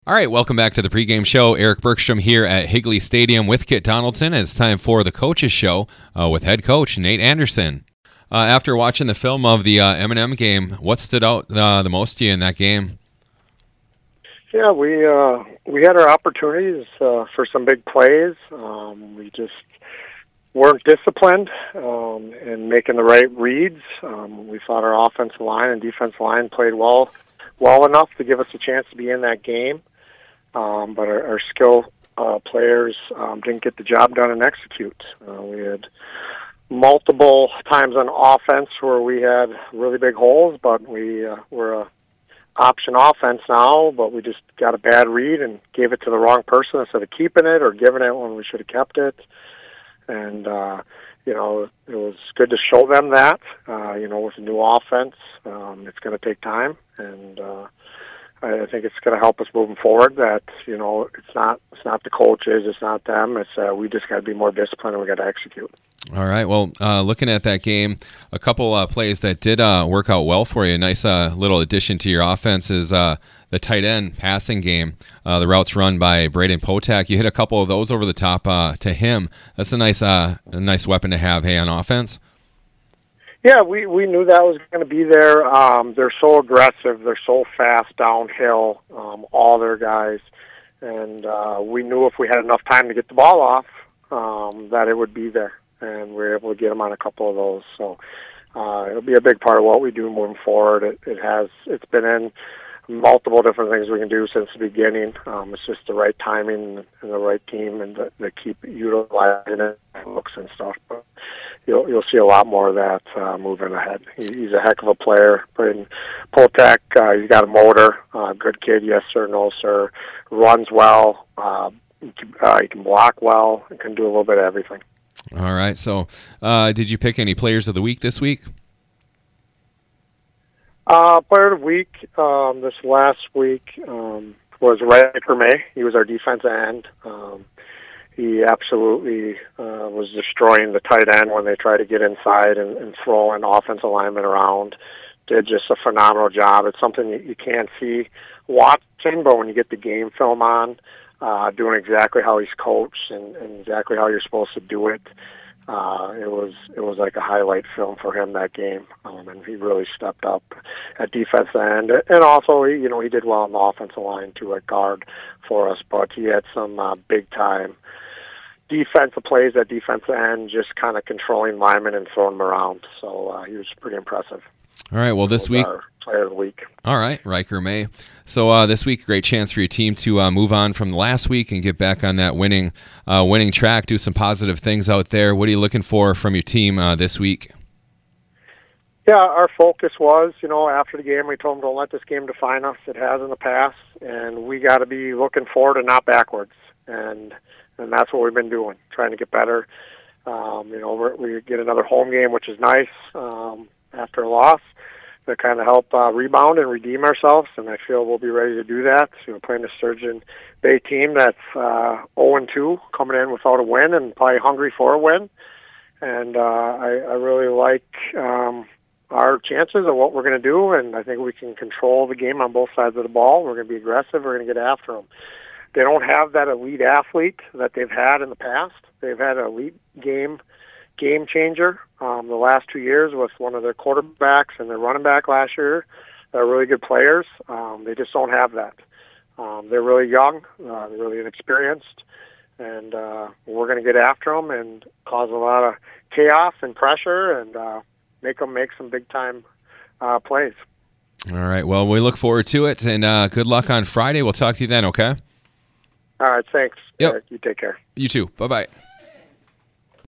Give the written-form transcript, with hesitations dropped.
All right, welcome back to the pregame show. Eric Bergstrom here at Higley Stadium with Kit Donaldson. It's time for the Coaches Show with head coach Nate Anderson. After watching the film of the M&M game, what stood out the most to you in that game? Yeah, we had our opportunities for some big plays. We just weren't disciplined in making the right reads. We thought our offensive line and defensive line played well enough to give us a chance to be in that game. But our skill players didn't get the job done and execute. We had multiple times on offense where we had really big holes, but we're a option offense now, but we just got a bad read and gave it to the wrong person instead of keeping it or giving it when we should have kept it. And, it was good to show them that, with a new offense. It's going to take time, and I think it's going to help us moving forward. That it's not the coaches, it's not them. It's we just got to be more disciplined and we got to execute. All right. Well, looking at that game, a couple plays that did work out well for you. A nice little addition to your offense is the tight end passing game. The routes run by Braden Potak. You hit a couple of those over the top to him. That's a nice weapon to have. Hey, on offense. Yeah, we knew that was going to be there. They're so aggressive. They're so fast downhill, all their guys. And we knew if we had enough time to get the ball off, that it would be there. And we were able to get them on a couple of those. So it'll be a big part of what we do moving forward. It's been in multiple different things we can do since the beginning. It's just the right timing and the right team and to keep utilizing it, looks and stuff. But you'll see a lot more of that moving ahead. He's a heck of a player. Braden Potak, he's got a motor. Good kid, yes sir, no sir. Runs well. He can block well. And can do a little bit of everything. All right. So, did you pick any players of the week this week? Player of the week this last week was Riker May. He was our defensive end. He absolutely was destroying the tight end when they tried to get inside and throw an offensive lineman around. Did just a phenomenal job. It's something you can't see watching, but when you get the game film on, doing exactly how he's coached and exactly how you're supposed to do it, it was like a highlight film for him that game, and he really stepped up at defensive end, and also he did well on the offensive line too at guard for us. But he had some big time defensive plays at defensive end, just kind of controlling linemen and throwing them around. So he was pretty impressive. All right. Well, this week, our player of the week. All right, Riker May. So this week, great chance for your team to move on from the last week and get back on that winning track. Do some positive things out there. What are you looking for from your team this week? Yeah, our focus was, after the game, we told them don't let this game define us. It has in the past, and we got to be looking forward and not backwards. And that's what we've been doing, trying to get better. We get another home game, which is nice after a loss, to kind of help rebound and redeem ourselves, and I feel we'll be ready to do that. Playing a Sturgeon Bay team that's 0-2, coming in without a win and probably hungry for a win. And I really like our chances of what we're going to do, and I think we can control the game on both sides of the ball. We're going to be aggressive. We're going to get after them. They don't have that elite athlete that they've had in the past. They've had an elite game changer the last 2 years with one of their quarterbacks and their running back last year. They're really good players. They just don't have that. They're really young. They're really inexperienced. And we're going to get after them and cause a lot of chaos and pressure and make them make some big-time plays. All right. Well, we look forward to it, and good luck on Friday. We'll talk to you then, okay? All right. Thanks. Yep. Eric, you take care. You too. Bye-bye.